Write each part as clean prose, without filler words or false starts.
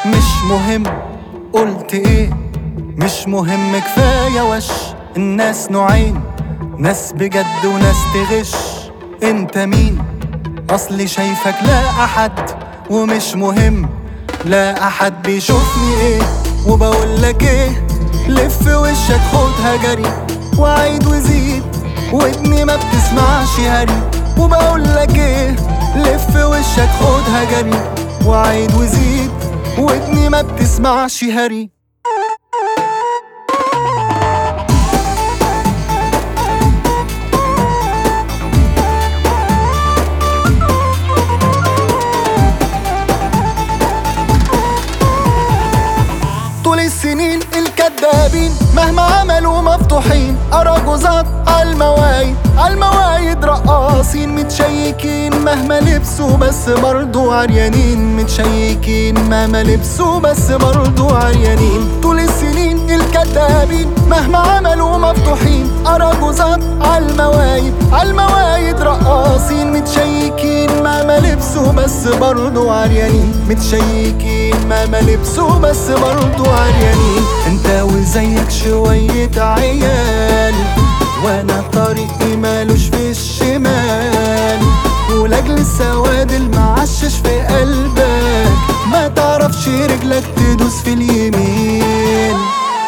مش مهم قلت ايه، مش مهم كفاية وش. الناس نوعين، ناس بجد وناس تغش. انت مين؟ اصلي شايفك لا احد، ومش مهم لا احد بيشوفني ايه. وبقولك ايه، لف وشك خدها جري، وعيد وزيد ودني ما بتسمعش هري. وبقولك ايه، لف وشك خدها جري، وعيد وزيد ودني ما بتسمعش هري. طول السنين الكدابين مهما عملوا مفتوحين، أراجوزات عالموايد رقاصين متشيكين مهما لبسوا بس برضو عريانين، متشيكين مهما لبسوا بس برضو عريانين. طول السنين الكدابين مهما عملوا مفتوحين، أراجوزات عالموايد رقاصين متشيكين مهما لبسوا بس برضو عريانين، متشيكين مهما لبسوا بس برضو عريانين. انت وزيك شوية عيال، وانا طريقي مالوش في الشمال. ولاجل السواد المعشش في قلبك ما تعرفش رجلك تدوس في اليمين.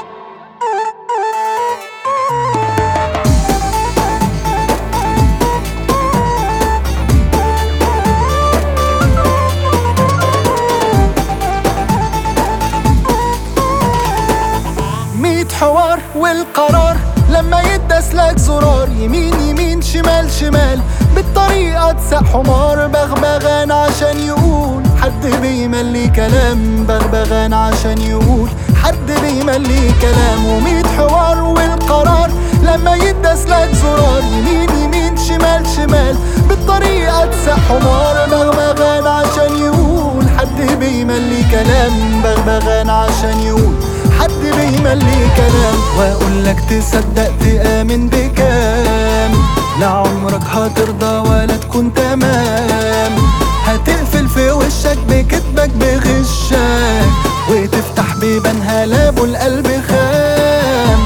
حوار والقرار لما يدسلك زرار، يمين يمين شمال شمال بالطريقة تسق حمار. بغبغان عشان يقول حد بيملي كلام، بغبغان عشان يقول حد بيملي كلام. وميت حوار والقرار لما يدسلك زرار، يمين يمين شمال شمال بالطريقة تسق حمار. بغبغان عشان يقول حد بيملي كلام، بغبغان عشان يقول حد بيملي كلام. واقولك تصدق تآمن بكام، لعمرك هترضى ولا تكون تمام. هتقفل في وشك بكدبك بغشك، وتفتح بيبانها لابو القلب خام.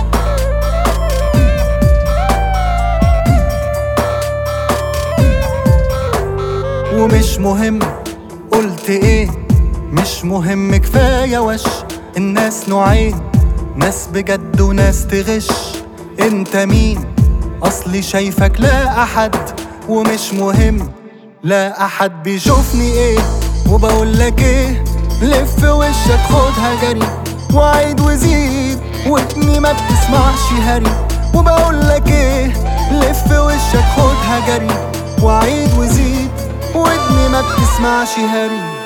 ومش مهم قلت ايه، مش مهم كفاية وش. الناس نوعين، ناس بجد وناس تغش. انت مين؟ اصلي شايفك لا احد، ومش مهم لا احد بيشوفني ايه. وبقولك ايه، لف وشك خدها جري، وعيد وزيد ودني ما بتسمعش هري. وبقولك ايه، لف وشك خدها جري، وعيد وزيد ودني ما بتسمعش هري.